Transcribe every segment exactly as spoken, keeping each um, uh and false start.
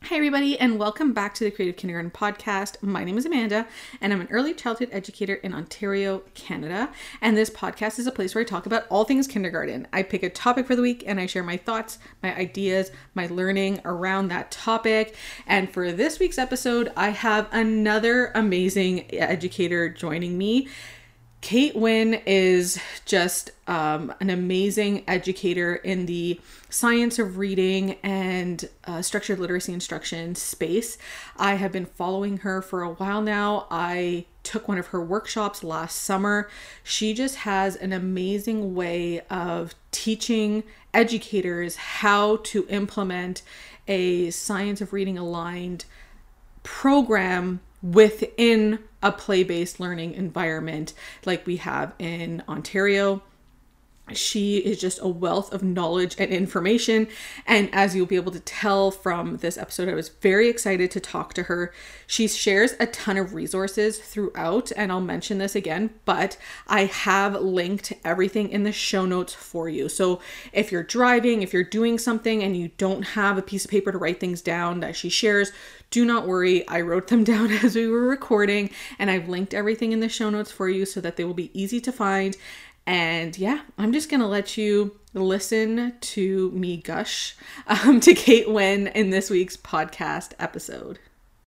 Hi, everybody, and welcome back to the Creative Kindergarten Podcast. My name is Amanda, and I'm an early childhood educator in Ontario, Canada. And this podcast is a place where I talk about all things kindergarten. I pick a topic for the week and I share my thoughts, my ideas, my learning around that topic. And for this week's episode, I have another amazing educator joining me. Kate Wynn is just um, an amazing educator in the science of reading and uh, structured literacy instruction space. I have been following her for a while now. I took one of her workshops last summer. She just has an amazing way of teaching educators how to implement a science of reading aligned program within a play-based learning environment like we have in Ontario. She is just a wealth of knowledge and information. And as you'll be able to tell from this episode, I was very excited to talk to her. She shares a ton of resources throughout, and I'll mention this again, but I have linked everything in the show notes for you. So if you're driving, if you're doing something and you don't have a piece of paper to write things down that she shares, do not worry. I wrote them down as we were recording, and I've linked everything in the show notes for you so that they will be easy to find. And yeah, I'm just going to let you listen to me gush um, to Kate Wynn in this week's podcast episode.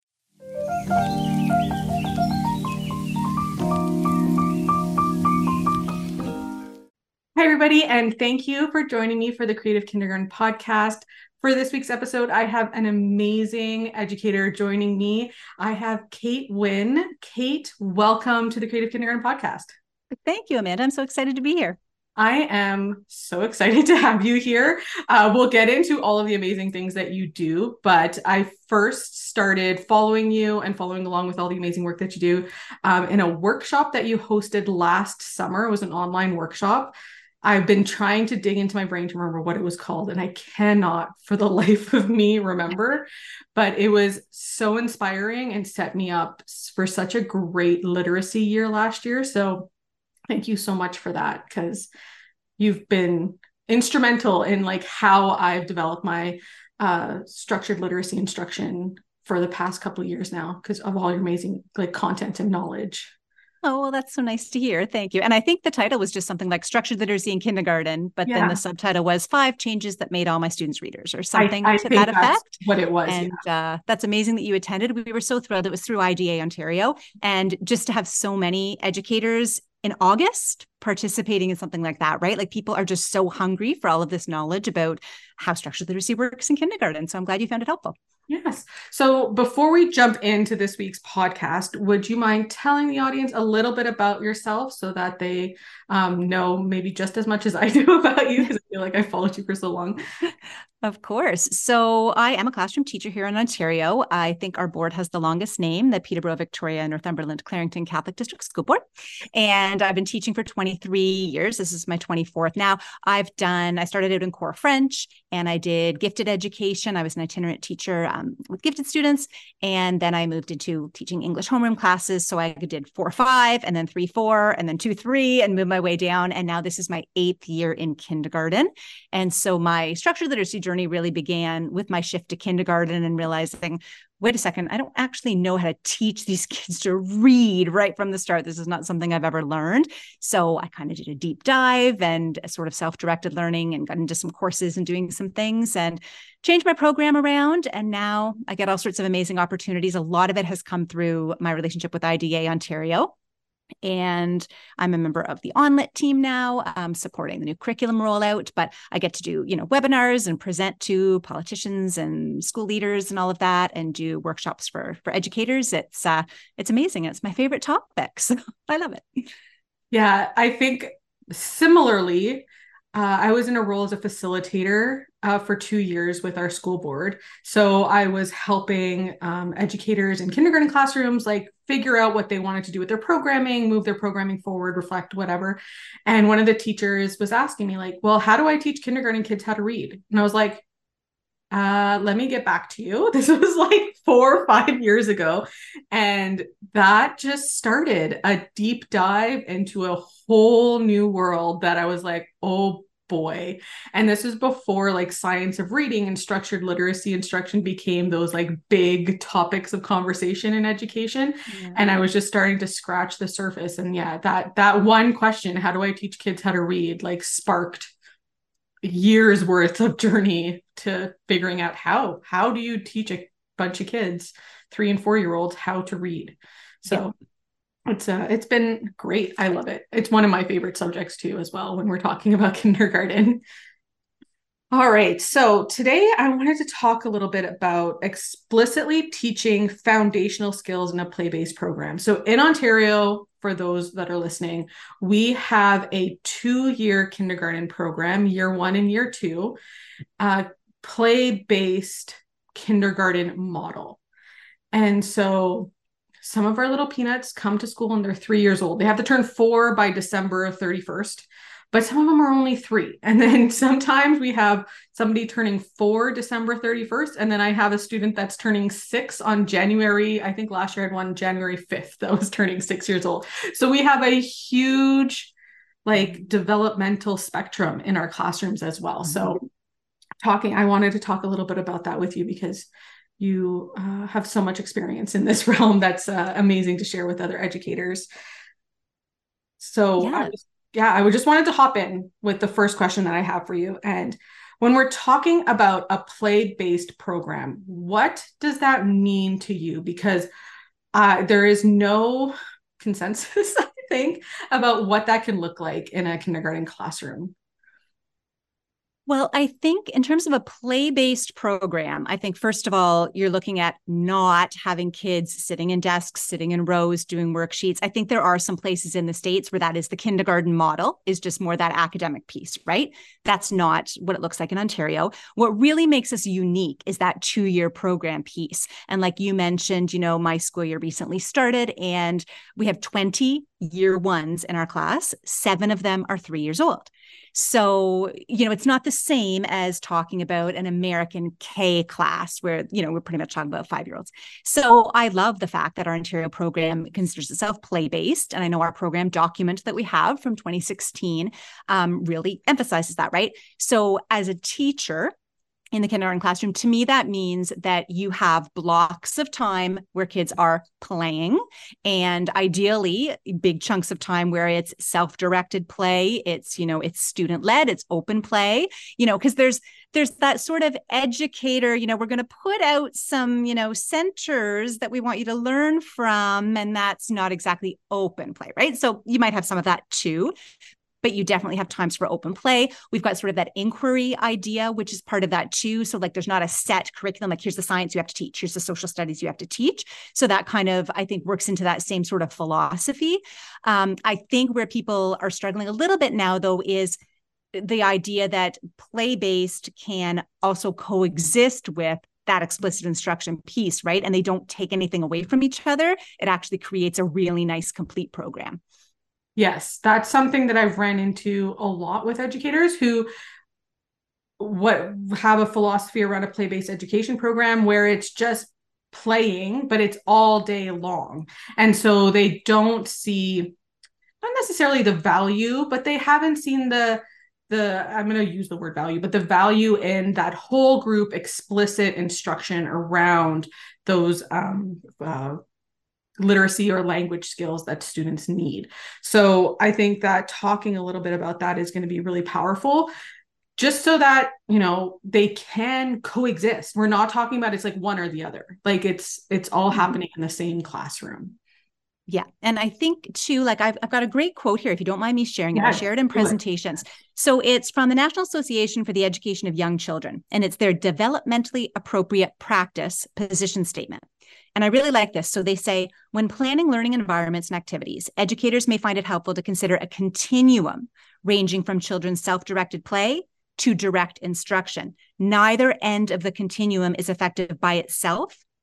Hi, everybody, and thank you for joining me for the Creative Kindergarten Podcast. For this week's episode, I have an amazing educator joining me. I have Kate Wynn. Kate, welcome to the Creative Kindergarten Podcast. Thank you, Amanda. I'm so excited to be here. I am so excited to have you here. Uh, we'll get into all of the amazing things that you do, but I first started following you and following along with all the amazing work that you do um, in a workshop that you hosted last summer. It was an online workshop. I've been trying to dig into my brain to remember what it was called, and I cannot for the life of me remember, but it was so inspiring and set me up for such a great literacy year last year. So thank you so much for that, because you've been instrumental in like how I've developed my uh, structured literacy instruction for the past couple of years now, because of all your amazing like content and knowledge. Oh, well, that's so nice to hear. Thank you. And I think the title was just something like Structured Literacy in Kindergarten, but Yeah. then the subtitle was Five Changes That Made All My Students Readers, or I, something I to think that that's effect. what it was. And Yeah. uh, that's amazing that you attended. We were so thrilled. It was through I D A Ontario. And just to have so many educators in August participating in something like that, right? Like people are just so hungry for all of this knowledge about how structured literacy works in kindergarten. So I'm glad you found it helpful. Yes. So before we jump into this week's podcast, would you mind telling the audience a little bit about yourself so that they um, know maybe just as much as I do about you? Because I feel like I followed you for so long. Of course. So I am a classroom teacher here in Ontario. I think our board has the longest name, the Peterborough, Victoria, Northumberland, Clarington Catholic District School Board. And I've been teaching for twenty-three years. This is my twenty-fourth now. I've done, I started out in core French and I did gifted education. I was an itinerant teacher um, with gifted students. And then I moved into teaching English homeroom classes. So I did four, five, and then three, four, and then two, three, and moved my way down. And now this is my eighth year in kindergarten. And so my structured literacy journey really began with my shift to kindergarten and realizing, wait a second, I don't actually know how to teach these kids to read right from the start. This is not something I've ever learned. So I kind of did a deep dive and a sort of self-directed learning and got into some courses and doing some things and changed my program around. And now I get all sorts of amazing opportunities. A lot of it has come through my relationship with I D A Ontario. And I'm a member of the OnLit team now, um, supporting the new curriculum rollout. But I get to do, you know, webinars and present to politicians and school leaders and all of that, and do workshops for for educators. It's uh, it's amazing. It's my favorite topic, so I love it. Yeah, I think similarly, uh, I was in a role as a facilitator uh, for two years with our school board. So I was helping um, educators in kindergarten classrooms like figure out what they wanted to do with their programming, move their programming forward, reflect, whatever. And one of the teachers was asking me like, well, how do I teach kindergarten kids how to read? And I was like, uh, let me get back to you. This was like four or five years ago. And that just started a deep dive into a whole new world that I was like, oh boy. And this is before like science of reading and structured literacy instruction became those like big topics of conversation in education. Yeah. And I was just starting to scratch the surface. And yeah, that that one question, how do I teach kids how to read, like sparked years worth of journey to figuring out how how do you teach a bunch of kids, three and four year olds, how to read. So yeah. it's uh it's been great. I love it. It's one of my favorite subjects too as well when we're talking about kindergarten. All right, so today I wanted to talk a little bit about explicitly teaching foundational skills in a play-based program. So in Ontario, for those that are listening, we have a two-year kindergarten program, year one and year two, uh, play-based kindergarten model. And so some of our little peanuts come to school and they're three years old. They have to turn four by December thirty-first. But some of them are only three. And then sometimes we have somebody turning four December thirty-first. And then I have a student that's turning six on January. I think last year I had one January fifth that was turning six years old. So we have a huge like developmental spectrum in our classrooms as well. Mm-hmm. So talking, I wanted to talk a little bit about that with you because you uh, have so much experience in this realm. That's uh, amazing to share with other educators. So yeah. I was Yeah, I would just wanted to hop in with the first question that I have for you. And when we're talking about a play-based program, what does that mean to you? Because uh, there is no consensus, I think, about what that can look like in a kindergarten classroom. Well, I think in terms of a play-based program, I think, first of all, you're looking at not having kids sitting in desks, sitting in rows, doing worksheets. I think there are some places in the States where that is the kindergarten model, is just more that academic piece, right? That's not what it looks like in Ontario. What really makes us unique is that two-year program piece. And like you mentioned, you know, my school year recently started and we have twenty year ones in our class. Seven of them are three years old. So, you know, it's not the same as talking about an American K class where, you know, we're pretty much talking about five-year-olds. So I love the fact that our Ontario program considers itself play-based. And I know our program document that we have from twenty sixteen um, really emphasizes that, right? So as a teacher, in the kindergarten classroom, to me, that means that you have blocks of time where kids are playing and ideally big chunks of time where it's self-directed play. It's, you know, it's student-led, it's open play, you know, because there's, there's that sort of educator, you know, we're going to put out some, you know, centers that we want you to learn from, and that's not exactly open play, right? So you might have some of that too. But you definitely have times for open play. We've got sort of that inquiry idea, which is part of that too. So like there's not a set curriculum, like here's the science you have to teach, here's the social studies you have to teach. So that kind of, I think, works into that same sort of philosophy. Um, I think where people are struggling a little bit now, though, is the idea that play-based can also coexist with that explicit instruction piece, right? And they don't take anything away from each other. It actually creates a really nice, complete program. Yes, that's something that I've ran into a lot with educators who what have a philosophy around a play-based education program where it's just playing, but it's all day long. And so they don't see not necessarily the value, but they haven't seen the the I'm going to use the word value, but the value in that whole group explicit instruction around those um uh, literacy or language skills that students need. So I think that talking a little bit about that is going to be really powerful, just so that, you know, they can coexist. We're not talking about it's like one or the other. Like it's it's all mm-hmm. happening in the same classroom. Yeah. And I think too, like I've, I've got a great quote here, if you don't mind me sharing it. Yeah, I'll share it in presentations. It. So it's from the National Association for the Education of Young Children, and it's their developmentally appropriate practice position statement. And I really like this. So they say, when planning learning environments and activities, educators may find it helpful to consider a continuum ranging from children's self-directed play to direct instruction. Neither end of the continuum is effective by itself,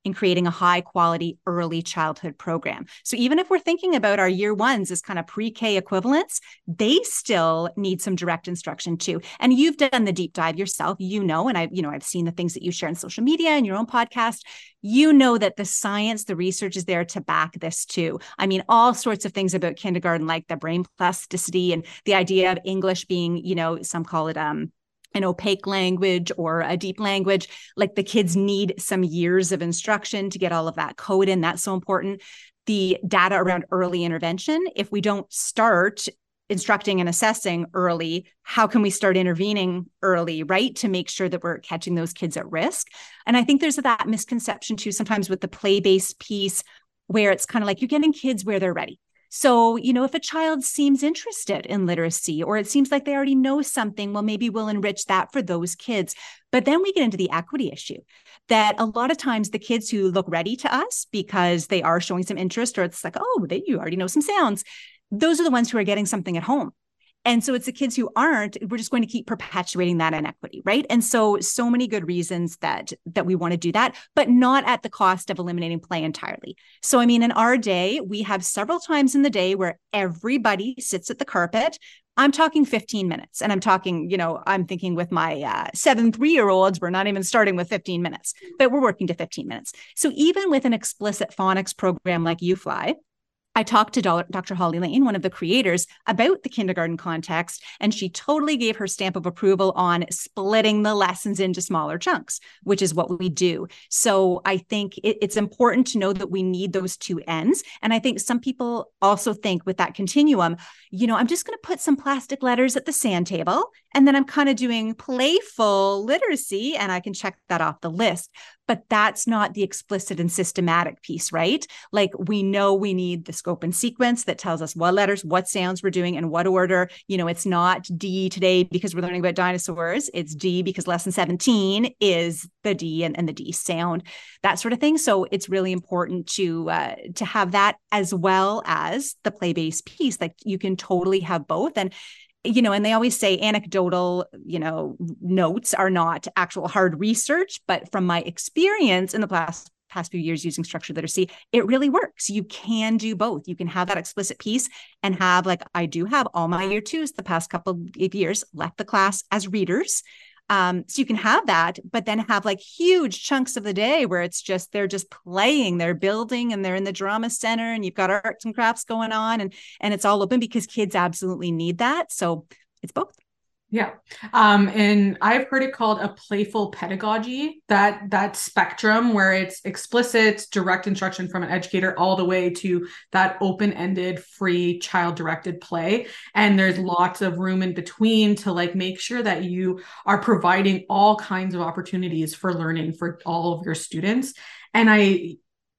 in creating a high quality early childhood program. So even if we're thinking about our year ones as kind of pre-K equivalents, they still need some direct instruction too. And you've done the deep dive yourself, you know, and I, you know, I've seen the things that you share on social media and your own podcast. You know that the science, the research is there to back this too. I mean, all sorts of things about kindergarten, like the brain plasticity and the idea of English being, you know, some call it um, an opaque language or a deep language. Like the kids need some years of instruction to get all of that code in. That's so important. The data around early intervention, if we don't start instructing and assessing early, how can we start intervening early, right? To make sure that we're catching those kids at risk. And I think there's that misconception too, sometimes with the play-based piece, where it's kind of like you're getting kids where they're ready. So, you know, if a child seems interested in literacy, or it seems like they already know something, well, maybe we'll enrich that for those kids. But then we get into the equity issue that a lot of times the kids who look ready to us because they are showing some interest, or it's like, oh, they, you already know some sounds, those are the ones who are getting something at home. And so it's the kids who aren't, we're just going to keep perpetuating that inequity, right? And so, so many good reasons that, that we want to do that, but not at the cost of eliminating play entirely. So, I mean, in our day, we have several times in the day where everybody sits at the carpet. I'm talking fifteen minutes, and I'm talking, you know, I'm thinking with my uh, seven three-year-olds, we're not even starting with fifteen minutes, but we're working to fifteen minutes. So even with an explicit phonics program like UFly, I talked to Doctor Holly Lane, one of the creators, about the kindergarten context, and she totally gave her stamp of approval on splitting the lessons into smaller chunks, which is what we do. So I think it, it's important to know that we need those two ends. And I think some people also think with that continuum, you know, I'm just going to put some plastic letters at the sand table, and then I'm kind of doing playful literacy, and I can check that off the list. But that's not the explicit and systematic piece, right? Like we know we need the scope and sequence that tells us what letters, what sounds we're doing in what order. You know, it's not D today because we're learning about dinosaurs. It's D because lesson seventeen is the D and, and the D sound, that sort of thing. So it's really important to uh, to have that as well as the play-based piece. Like you can totally have both. And you know, and they always say anecdotal, you know, notes are not actual hard research, but from my experience in the past past few years using structured literacy, it really works. You can do both. You can have that explicit piece and have, like, I do have all my year twos the past couple of years left the class as readers. Um, so you can have that, but then have like huge chunks of the day where it's just, they're just playing, they're building, and they're in the drama center, and you've got arts and crafts going on, and, and it's all open because kids absolutely need that. So it's both. Yeah. Um, and I've heard it called a playful pedagogy, that that spectrum where it's explicit, direct instruction from an educator all the way to that open-ended, free, child-directed play. And there's lots of room in between to like make sure that you are providing all kinds of opportunities for learning for all of your students. And I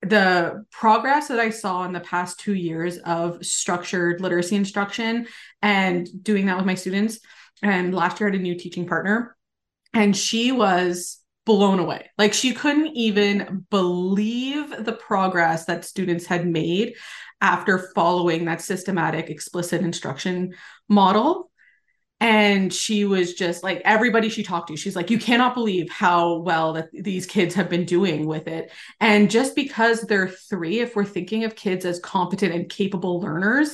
the progress that I saw in the past two years of structured literacy instruction and doing that with my students, and last year I had a new teaching partner, and she was blown away. Like she couldn't even believe the progress that students had made after following that systematic, explicit instruction model. And she was just like, everybody she talked to, she's like, you cannot believe how well that these kids have been doing with it. And just because they're three, if we're thinking of kids as competent and capable learners,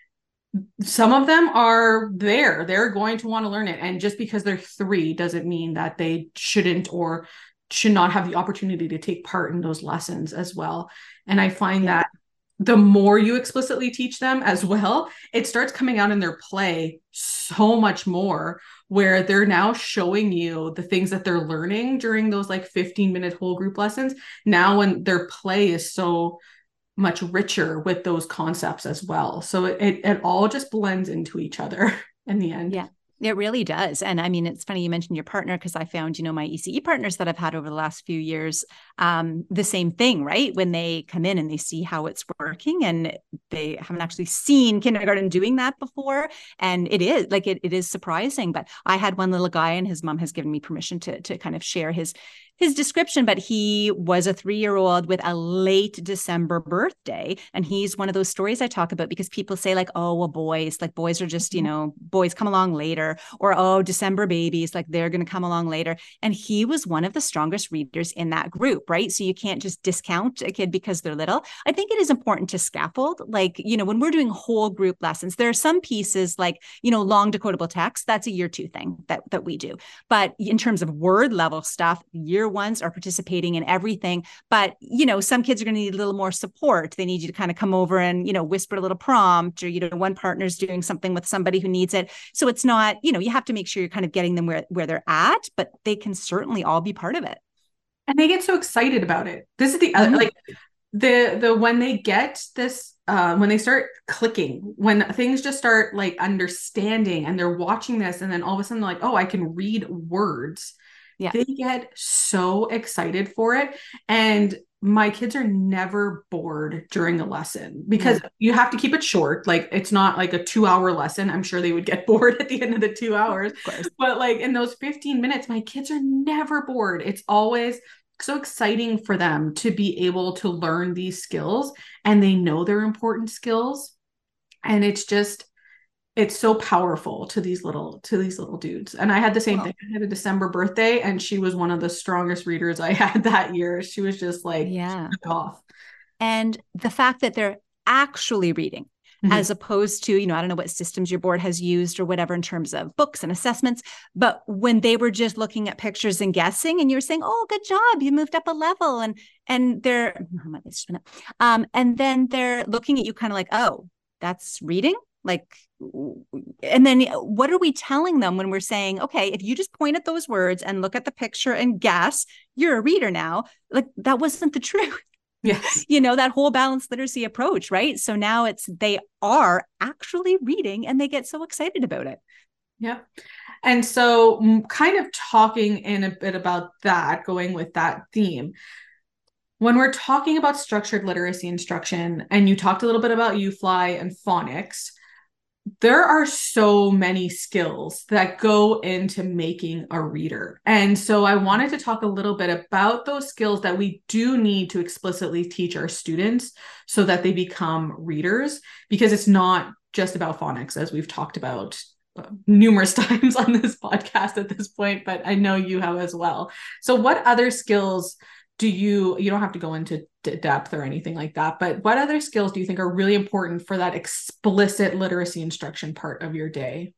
some of them are there. They're going to want to learn it. And just because they're three doesn't mean that they shouldn't or should not have the opportunity to take part in those lessons as well. And I find yeah. that the more you explicitly teach them as well, it starts coming out in their play so much more, where they're now showing you the things that they're learning during those like fifteen minute whole group lessons. Now when their play is so much richer with those concepts as well. So it, it, it all just blends into each other in the end. Yeah, it really does. And I mean, it's funny you mentioned your partner, because I found, you know, my E C E partners that I've had over the last few years, um, the same thing, right? When they come in and they see how it's working, and they haven't actually seen kindergarten doing that before. And it is like, it, it is surprising. But I had one little guy, and his mom has given me permission to, to kind of share his his description, but he was a three-year-old with a late December birthday. And he's one of those stories I talk about because people say like, oh, well, boys, like boys are just, you know, boys come along later, or, oh, December babies, like they're going to come along later. And he was one of the strongest readers in that group, right? So you can't just discount a kid because they're little. I think it is important to scaffold. Like, you know, when we're doing whole group lessons, there are some pieces like, you know, long decodable text, that's a year two thing that, that we do. But in terms of word level stuff, year ones are participating in everything. But, you know, some kids are going to need a little more support. They need you to kind of come over and, you know, whisper a little prompt, or, you know, one partner's doing something with somebody who needs it. So it's not, you know, you have to make sure you're kind of getting them where, where they're at, but they can certainly all be part of it. And they get so excited about it. This is the other, mm-hmm. like the, the, when they get this, uh, when they start clicking, when things just start like understanding and they're watching this, and then all of a sudden they're like, oh, I can read words. Yeah. They get so excited for it. And my kids are never bored during a lesson because yeah. you have to keep it short. Like it's not like a two hour lesson. I'm sure they would get bored at the end of the two hours, of course. But like in those fifteen minutes, my kids are never bored. It's always so exciting for them to be able to learn these skills, and they know they're important skills. And it's just, it's so powerful to these little, to these little dudes. And I had the same wow. thing. I had a December birthday, and she was one of the strongest readers I had that year. She was just like, yeah, off. And the fact that they're actually reading, mm-hmm. as opposed to, you know, I don't know what systems your board has used or whatever in terms of books and assessments, but when they were just looking at pictures and guessing, and you're saying, oh, good job, you moved up a level. And, and they're, um, and then they're looking at you kind of like, oh, that's reading. Like, and then what are we telling them when we're saying, okay, if you just point at those words and look at the picture and guess, you're a reader now. Like that wasn't the truth. Yes. You know, that whole balanced literacy approach, right? So now it's, they are actually reading and they get so excited about it. Yeah. And so kind of talking in a bit about that, going with that theme, when we're talking about structured literacy instruction, and you talked a little bit about U Fly and phonics, there are so many skills that go into making a reader. And so I wanted to talk a little bit about those skills that we do need to explicitly teach our students so that they become readers, because it's not just about phonics, as we've talked about numerous times on this podcast at this point, but I know you have as well. So what other skills do you, you don't have to go into d- depth or anything like that, but what other skills do you think are really important for that explicit literacy instruction part of your day?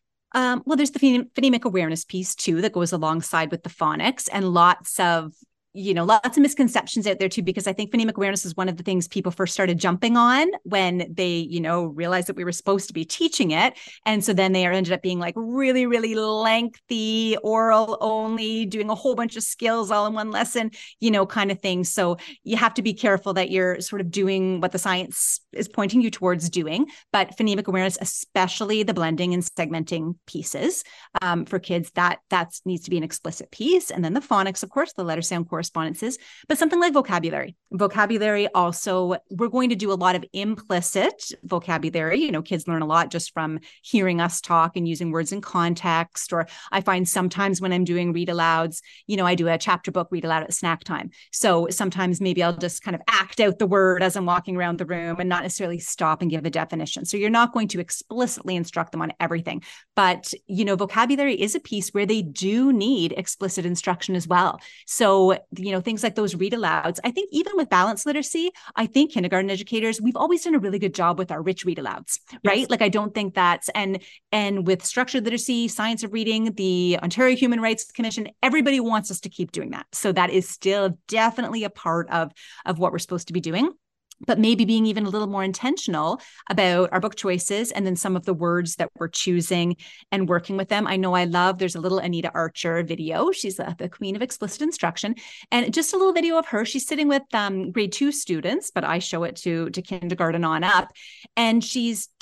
Um, well, there's the phonemic awareness piece too, that goes alongside with the phonics, and lots of, you know, lots of misconceptions out there too, because I think phonemic awareness is one of the things people first started jumping on when they, you know, realized that we were supposed to be teaching it. And so then they ended up being like really, really lengthy, oral only, doing a whole bunch of skills all in one lesson, you know, kind of thing. So you have to be careful that you're sort of doing what the science is pointing you towards doing. But phonemic awareness, especially the blending and segmenting pieces, um, for kids, that that needs to be an explicit piece. And then the phonics, of course, the letter sound correspondences, but something like vocabulary. Vocabulary also, we're going to do a lot of implicit vocabulary. You know, kids learn a lot just from hearing us talk and using words in context. Or I find sometimes when I'm doing read alouds, you know, I do a chapter book read aloud at snack time. So sometimes maybe I'll just kind of act out the word as I'm walking around the room and not necessarily stop and give a definition. So you're not going to explicitly instruct them on everything. But, you know, vocabulary is a piece where they do need explicit instruction as well. So, you know, things like those read alouds. I think even with balanced literacy, I think kindergarten educators, we've always done a really good job with our rich read alouds, right? Yes. Like, I don't think that's, and, and with structured literacy, science of reading, the Ontario Human Rights Commission, everybody wants us to keep doing that. So that is still definitely a part of, of what we're supposed to be doing. But maybe being even a little more intentional about our book choices and then some of the words that we're choosing and working with them. I know I love, there's a little Anita Archer video. She's the, the queen of explicit instruction. And just a little video of her. She's sitting with um, grade two students, but I show it to, to kindergarten on up. And she's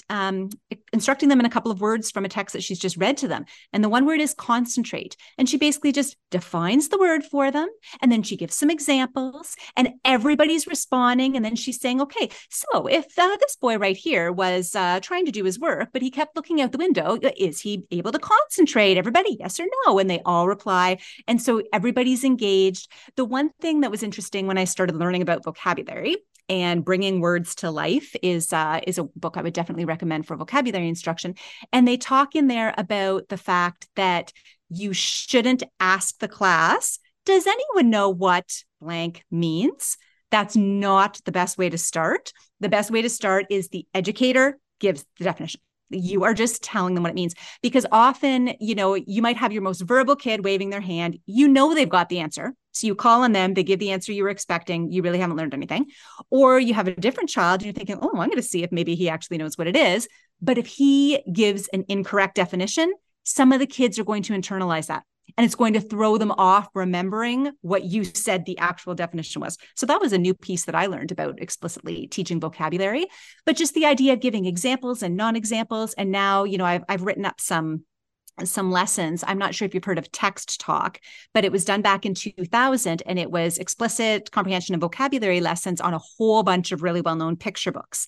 um, instructing them in a couple of words from a text that she's just read to them. And the one word is concentrate. And she basically just defines the word for them. And then she gives some examples and everybody's responding. And then she's saying, okay, so if uh, this boy right here was uh, trying to do his work, but he kept looking out the window, is he able to concentrate? Everybody, yes or no? And they all reply. And so everybody's engaged. The one thing that was interesting when I started learning about vocabulary and bringing words to life is uh, is a book I would definitely recommend for vocabulary instruction. And they talk in there about the fact that you shouldn't ask the class, does anyone know what blank means? That's not the best way to start. The best way to start is the educator gives the definition. You are just telling them what it means, because often, you know, you might have your most verbal kid waving their hand. You know, they've got the answer. So you call on them, they give the answer you were expecting. You really haven't learned anything. Or you have a different child and you're thinking, oh, I'm going to see if maybe he actually knows what it is. But if he gives an incorrect definition, some of the kids are going to internalize that. And it's going to throw them off remembering what you said the actual definition was. So that was a new piece that I learned about explicitly teaching vocabulary, but just the idea of giving examples and non-examples. And now, you know, I've, I've written up some some lessons. I'm not sure if you've heard of Text Talk, but it was done back in two thousand, and it was explicit comprehension and vocabulary lessons on a whole bunch of really well-known picture books.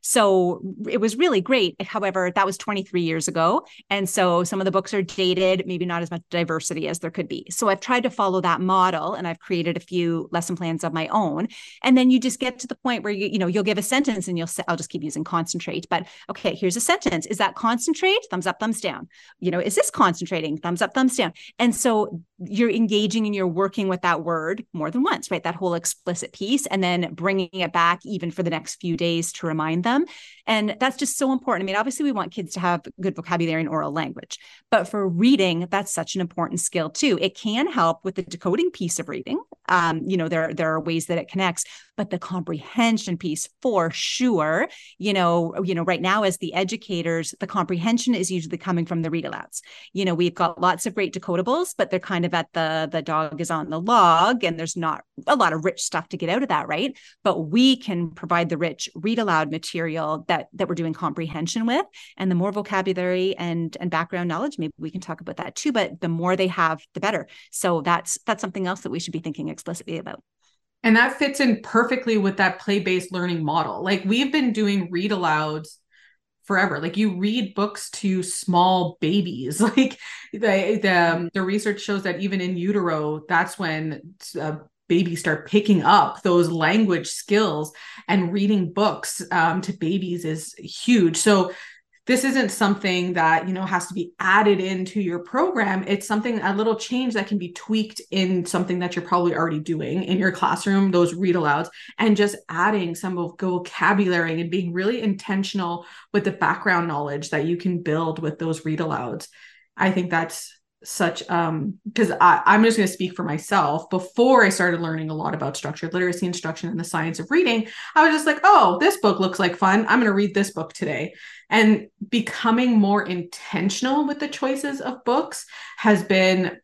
So it was really great. However, that was twenty-three years ago. And so some of the books are dated, maybe not as much diversity as there could be. So I've tried to follow that model, and I've created a few lesson plans of my own. And then you just get to the point where you, you know, you'll give a sentence and you'll say, I'll just keep using concentrate, but okay, here's a sentence. Is that concentrate? Thumbs up, thumbs down. You know, is this concentrating? Thumbs up, thumbs down. And so you're engaging and you're working with that word more than once, right? That whole explicit piece, and then bringing it back even for the next few days to remind them. And that's just so important. I mean, obviously we want kids to have good vocabulary and oral language, but for reading, that's such an important skill too. It can help with the decoding piece of reading. Um, you know, there, there are ways that it connects, but the comprehension piece for sure, you know, you know, right now as the educators, the comprehension is usually coming from the read alouds. You know, we've got lots of great decodables, but they're kind of at the, the dog is on the log, and there's not a lot of rich stuff to get out of that, right? But we can provide the rich read aloud material that, that we're doing comprehension with. And the more vocabulary and, and background knowledge, maybe we can talk about that too, but the more they have, the better. So that's, that's something else that we should be thinking explicitly about. And that fits in perfectly with that play-based learning model. Like, we've been doing read alouds forever. Like, you read books to small babies. Like the the, the research shows that even in utero, that's when uh, babies start picking up those language skills, and reading books um, to babies is huge. So this isn't something that, you know, has to be added into your program. It's something, a little change that can be tweaked in something that you're probably already doing in your classroom, those read alouds, and just adding some vocabulary and being really intentional with the background knowledge that you can build with those read alouds. I think that's such, um, because I'm just going to speak for myself. Before I started learning a lot about structured literacy instruction and the science of reading, I was just like, oh, this book looks like fun. I'm going to read this book today. And becoming more intentional with the choices of books has been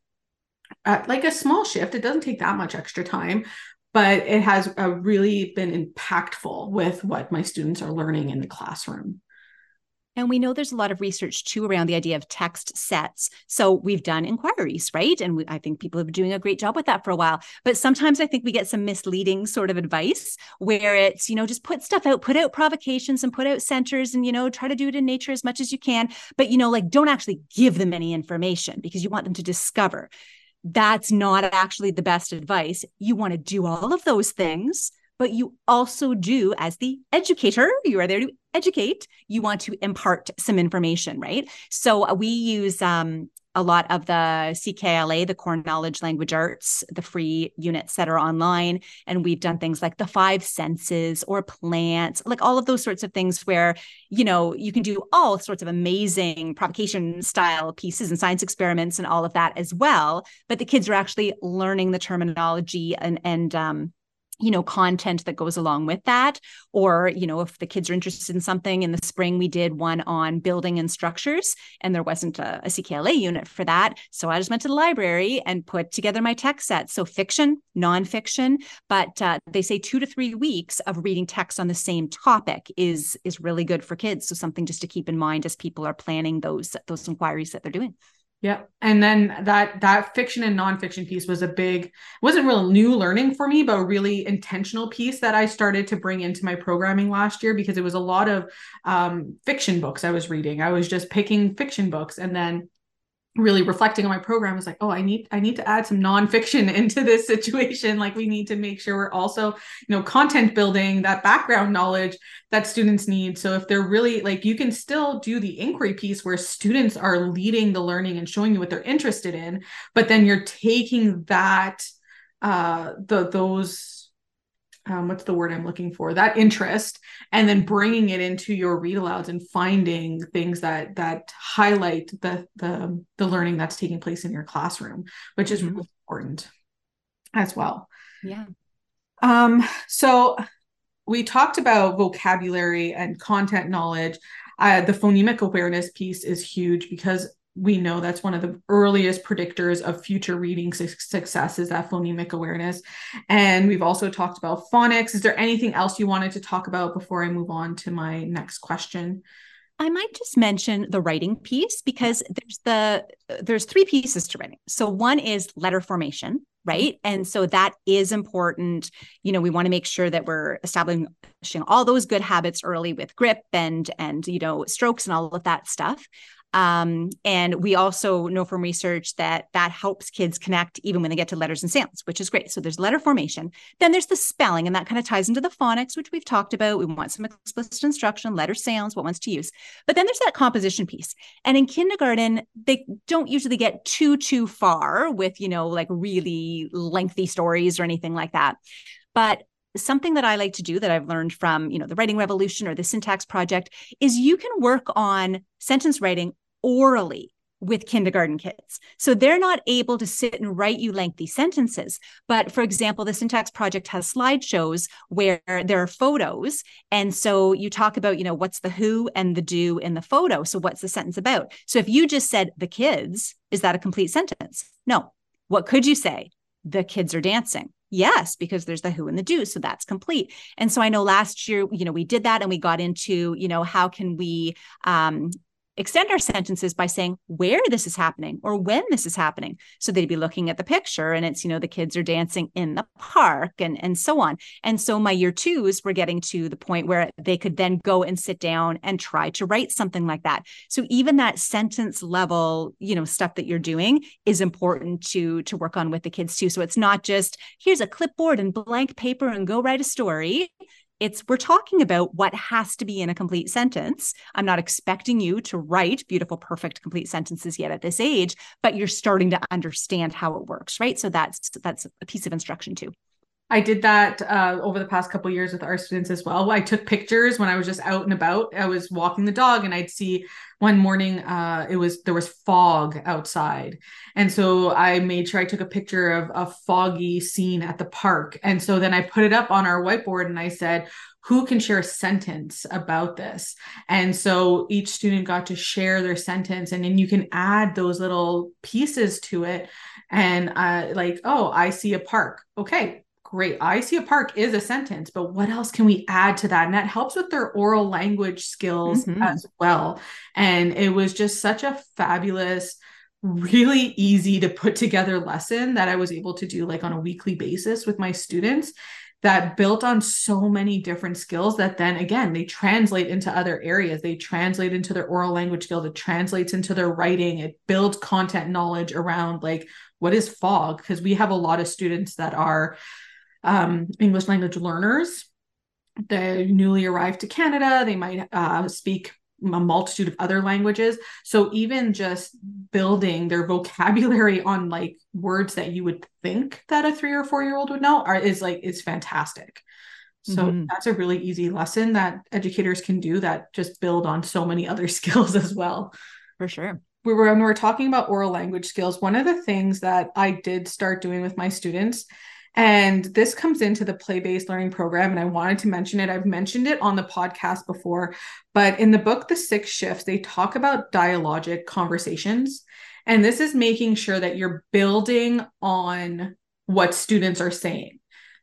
uh, like a small shift. It doesn't take that much extra time, but it has uh, really been impactful with what my students are learning in the classroom. And we know there's a lot of research too around the idea of text sets. So we've done inquiries, right? And we, I think people have been doing a great job with that for a while. But sometimes I think we get some misleading sort of advice where it's, you know, just put stuff out, put out provocations and put out centers and, you know, try to do it in nature as much as you can. But, you know, like, don't actually give them any information because you want them to discover. That's not actually the best advice. You want to do all of those things, but you also do, as the educator, you are there to educate, you want to impart some information, right? So we use um, a lot of the C K L A, the Core Knowledge Language Arts, the free units that are online. And we've done things like the five senses or plants, like all of those sorts of things where, you know, you can do all sorts of amazing provocation style pieces and science experiments and all of that as well. But the kids are actually learning the terminology and, and, um, you know, content that goes along with that. Or, you know, if the kids are interested in something, in the spring, we did one on building and structures, and there wasn't a, a C K L A unit for that. So I just went to the library and put together my text set. So fiction, nonfiction, but uh, they say two to three weeks of reading text on the same topic is, is really good for kids. So something just to keep in mind as people are planning those, those inquiries that they're doing. Yeah. And then that that fiction and nonfiction piece was a big, wasn't real new learning for me, but a really intentional piece that I started to bring into my programming last year, because it was a lot of um, fiction books I was reading. I was just picking fiction books, and then really reflecting on my program was like, oh, I need, I need to add some nonfiction into this situation. Like, we need to make sure we're also, you know, content building that background knowledge that students need. So if they're really like, you can still do the inquiry piece where students are leading the learning and showing you what they're interested in, but then you're taking that, uh, the, those, Um, what's the word I'm looking for? That interest, and then bringing it into your read alouds and finding things that that highlight the the the learning that's taking place in your classroom, which is mm-hmm. really important as well. Yeah. Um. So we talked about vocabulary and content knowledge. Uh, the phonemic awareness piece is huge, because we know that's one of the earliest predictors of future reading su- success is that phonemic awareness. And we've also talked about phonics. Is there anything else you wanted to talk about before I move on to my next question? I might just mention the writing piece, because there's the there's three pieces to writing. So one is letter formation, right? Mm-hmm. And so that is important. You know, we want to make sure that we're establishing all those good habits early with grip and and you know strokes and all of that stuff. Um, and we also know from research that that helps kids connect even when they get to letters and sounds, which is great. So there's letter formation. Then there's the spelling, and that kind of ties into the phonics, which we've talked about. We want some explicit instruction, letter sounds, what ones to use. But then there's that composition piece. And in kindergarten, they don't usually get too, too far with, you know, like really lengthy stories or anything like that. But something that I like to do that I've learned from, you know, the Writing Revolution or the Syntax Project is you can work on sentence writing orally with kindergarten kids. So they're not able to sit and write you lengthy sentences. But for example, the Syntax Project has slideshows where there are photos. And so you talk about, you know, what's the who and the do in the photo. So what's the sentence about? So if you just said the kids, is that a complete sentence? No. What could you say? The kids are dancing. Yes, because there's the who and the do. So that's complete. And so I know last year, you know, we did that and we got into, you know, how can we um, extend our sentences by saying where this is happening or when this is happening. So they'd be looking at the picture and it's, you know, the kids are dancing in the park and, and so on. And so my year twos were getting to the point where they could then go and sit down and try to write something like that. So even that sentence level, you know, stuff that you're doing is important to, to work on with the kids too. So it's not just here's a clipboard and blank paper and go write a story. It's we're talking about what has to be in a complete sentence. I'm not expecting you to write beautiful, perfect, complete sentences yet at this age, but you're starting to understand how it works, right? So that's that's a piece of instruction too. I did that uh, over the past couple of years with our students as well. I took pictures when I was just out and about. I was walking the dog and I'd see one morning uh, it was there was fog outside. And so I made sure I took a picture of a foggy scene at the park. And so then I put it up on our whiteboard and I said, who can share a sentence about this? And so each student got to share their sentence, and then you can add those little pieces to it. And uh, like, oh, I see a park. Okay. Great. I see a park is a sentence, but what else can we add to that? And that helps with their oral language skills mm-hmm. as well. And it was just such a fabulous, really easy to put together lesson that I was able to do like on a weekly basis with my students that built on so many different skills that then again, they translate into other areas. They translate into their oral language skills. It translates into their writing. It builds content knowledge around like, what is fog? Because we have a lot of students that are um, English language learners. They're newly arrived to Canada. They might uh, speak a multitude of other languages. So even just building their vocabulary on like words that you would think that a three or four year old would know are is like is fantastic. So mm-hmm. that's a really easy lesson that educators can do that just build on so many other skills as well. For sure. We were, when we were talking about oral language skills, one of the things that I did start doing with my students, And this comes into the play-based learning program. And I wanted to mention it. I've mentioned it on the podcast before, but in the book, The Six Shifts, they talk about dialogic conversations. And this is making sure that you're building on what students are saying.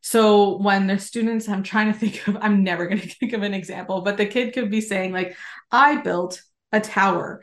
So when the students, I'm trying to think of, I'm never going to think of an example, but the kid could be saying like, I built a tower,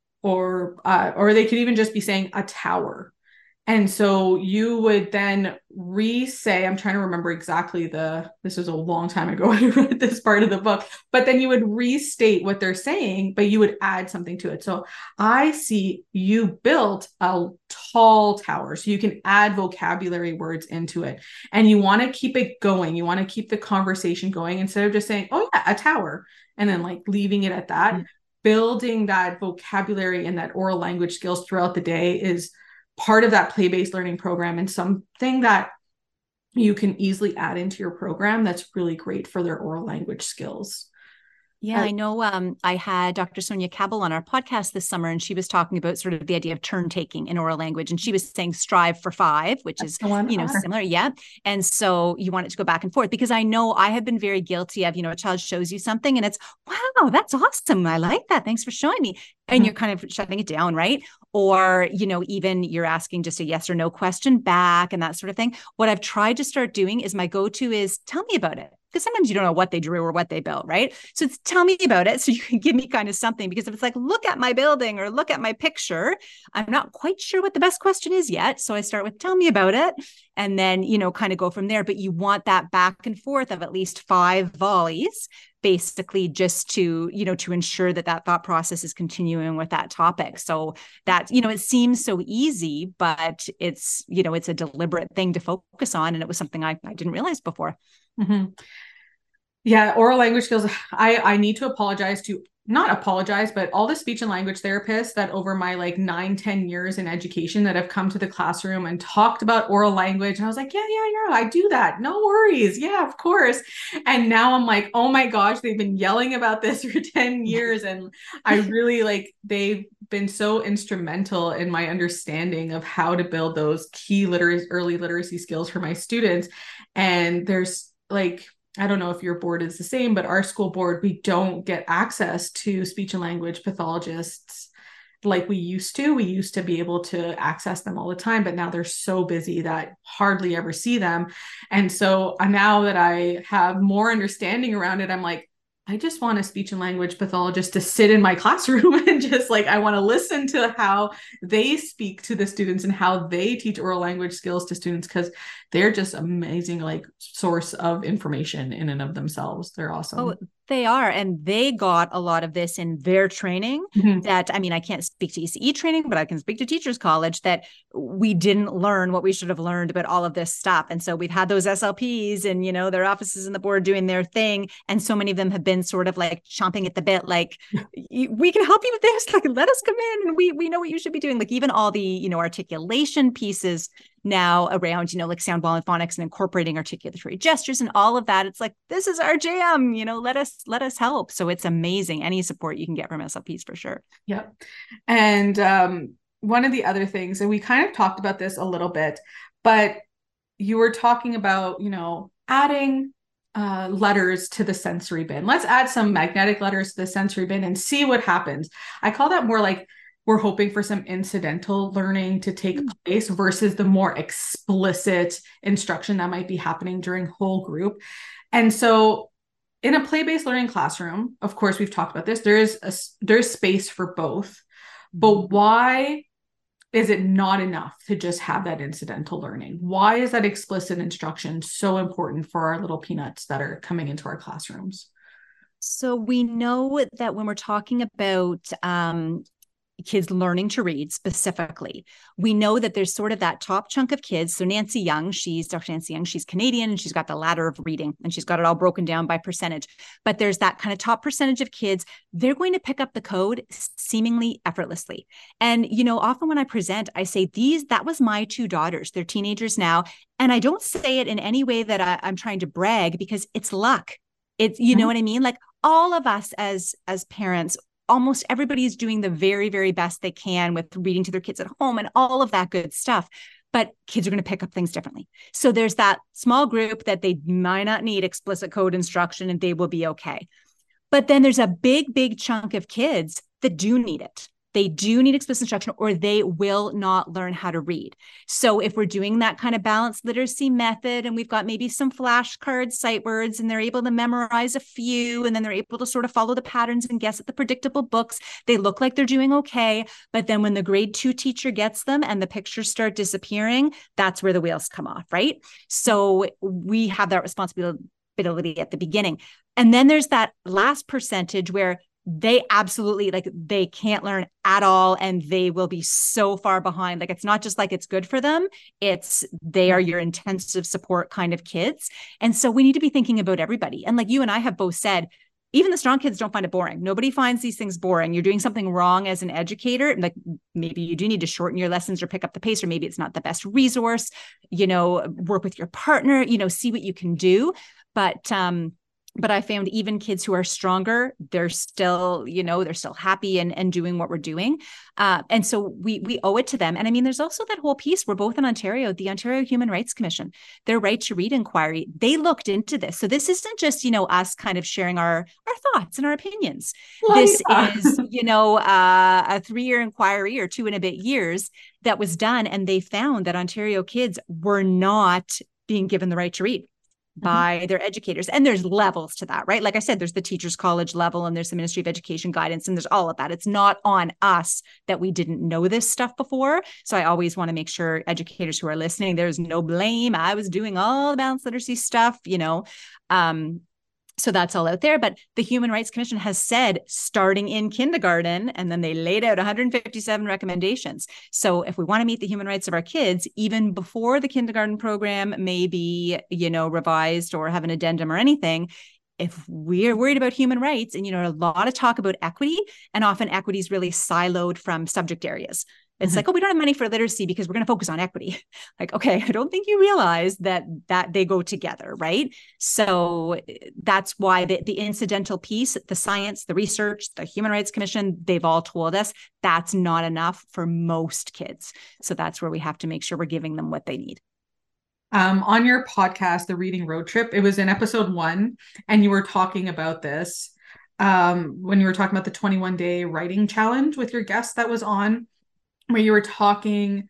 or, uh, or they could even just be saying a tower. And so you would then re-say, I'm trying to remember exactly the, this was a long time ago I read this part of the book, but then you would restate what they're saying, but you would add something to it. So I see you built a tall tower. So you can add vocabulary words into it. And you want to keep it going. You want to keep the conversation going instead of just saying, oh yeah, a tower, and then like leaving it at that. Mm-hmm. Building that vocabulary and that oral language skills throughout the day is part of that play-based learning program, and something that you can easily add into your program that's really great for their oral language skills. Yeah, I know. Um, I had Doctor Sonia Cabell on our podcast this summer, and she was talking about sort of the idea of turn taking in oral language. And she was saying strive for five, which that's is, you know, similar. Yeah. And so you want it to go back and forth, because I know I have been very guilty of, you know, a child shows you something and it's, wow, that's awesome. I like that. Thanks for showing me. And mm-hmm. you're kind of shutting it down, right? Or, you know, even you're asking just a yes or no question back and that sort of thing. What I've tried to start doing is my go-to is tell me about it. Because sometimes you don't know what they drew or what they built, right? So it's tell me about it so you can give me kind of something. Because if it's like, look at my building or look at my picture, I'm not quite sure what the best question is yet. So I start with tell me about it, and then, you know, kind of go from there. But you want that back and forth of at least five volleys, basically just to, you know, to ensure that that thought process is continuing with that topic. So that, you know, it seems so easy, but it's, you know, it's a deliberate thing to focus on. And it was something I, I didn't realize before. Mm-hmm. Yeah, oral language skills. I, I need to apologize to, not apologize, but all the speech and language therapists that over my like nine, ten years in education that have come to the classroom and talked about oral language. And I was like, yeah, yeah, yeah, I do that. No worries. Yeah, of course. And now I'm like, oh my gosh, they've been yelling about this for ten years. And I really like, they've been so instrumental in my understanding of how to build those key literacy, early literacy skills for my students. And there's like, I don't know if your board is the same, but our school board, we don't get access to speech and language pathologists like we used to. We used to be able to access them all the time, but now they're so busy that hardly ever see them. And so now that I have more understanding around it, I'm like, I just want a speech and language pathologist to sit in my classroom and just like, I want to listen to how they speak to the students and how they teach oral language skills to students, because they're just amazing, like source of information in and of themselves. They're awesome. Oh, they are. And they got a lot of this in their training mm-hmm. that, I mean, I can't speak to E C E training, but I can speak to Teachers College, that we didn't learn what we should have learned about all of this stuff. And so we've had those S L Ps and, you know, their offices and the board doing their thing. And so many of them have been sort of like chomping at the bit, like, we can help you with this, like, let us come in and we, we know what you should be doing. Like even all the, you know, articulation pieces now around, you know, like sound ball and phonics and incorporating articulatory gestures and all of that. It's like, this is our jam, you know, let us, let us help. So it's amazing. Any support you can get from S L Ps for sure. Yeah. And um, one of the other things, and we kind of talked about this a little bit, but you were talking about, you know, adding uh, letters to the sensory bin. Let's add some magnetic letters to the sensory bin and see what happens. I call that more like we're hoping for some incidental learning to take place versus the more explicit instruction that might be happening during whole group. And so in a play-based learning classroom, of course, we've talked about this, there is a, there's space for both, but why is it not enough to just have that incidental learning? Why is that explicit instruction so important for our little peanuts that are coming into our classrooms? So we know that when we're talking about um, kids learning to read specifically, we know that there's sort of that top chunk of kids. So Nancy Young, she's Doctor Nancy Young, she's Canadian, and she's got the ladder of reading, and she's got it all broken down by percentage. But there's that kind of top percentage of kids, they're going to pick up the code seemingly effortlessly. And, you know, often when I present, I say these, that was my two daughters. They're teenagers now. And I don't say it in any way that I, I'm trying to brag, because it's luck. It's, you mm-hmm. know what I mean? Like all of us as, as parents, almost everybody is doing the very, very best they can with reading to their kids at home and all of that good stuff. but kids are going to pick up things differently. So there's that small group that they might not need explicit code instruction and they will be okay. But then there's a big, big chunk of kids that do need it. They do need explicit instruction or they will not learn how to read. So if we're doing that kind of balanced literacy method and we've got maybe some flashcard sight words and they're able to memorize a few and then they're able to sort of follow the patterns and guess at the predictable books, they look like they're doing okay. But then when the grade two teacher gets them and the pictures start disappearing, that's where the wheels come off, right? So we have that responsibility at the beginning. And then there's that last percentage where they absolutely like they can't learn at all and they will be so far behind. Like it's not just like it's good for them, it's they are your intensive support kind of kids. And so we need to be thinking about everybody. And like you and I have both said, even the strong kids don't find it boring. Nobody finds these things boring. You're doing something wrong as an educator. Like maybe you do need to shorten your lessons or pick up the pace, or maybe it's not the best resource, you know, work with your partner, you know, see what you can do. But, um, But I found even kids who are stronger, they're still, you know, they're still happy and, and doing what we're doing. Uh, and so we we owe it to them. And I mean, there's also that whole piece. We're both in Ontario, the Ontario Human Rights Commission, their Right to Read inquiry, they looked into this. So this isn't just, you know, us kind of sharing our, our thoughts and our opinions. Well, this yeah. is, you know, uh, a three-year inquiry or two and a bit years that was done. And they found that Ontario kids were not being given the right to read by mm-hmm. their educators. And there's levels to that, right? Like I said, there's the teachers college level and there's the Ministry of Education guidance and there's all of that. It's not on us that we didn't know this stuff before. So I always want to make sure educators who are listening, there's no blame. I was doing all the balanced literacy stuff, you know, um, so that's all out there. But the Human Rights Commission has said starting in kindergarten, and then they laid out one hundred fifty-seven recommendations. So if we want to meet the human rights of our kids, even before the kindergarten program may be, you know, revised or have an addendum or anything, if we're worried about human rights, and, you know, a lot of talk about equity, and often equity is really siloed from subject areas. It's mm-hmm. like, oh, we don't have money for literacy because we're going to focus on equity. Like, okay, I don't think you realize that that they go together, right? So that's why the, the incidental piece, the science, the research, the Human Rights Commission, they've all told us that's not enough for most kids. So that's where we have to make sure we're giving them what they need. Um, on your podcast, The Reading Road Trip, it was in episode one, and you were talking about this um, when you were talking about the twenty-one day writing challenge with your guest that was on, where you were talking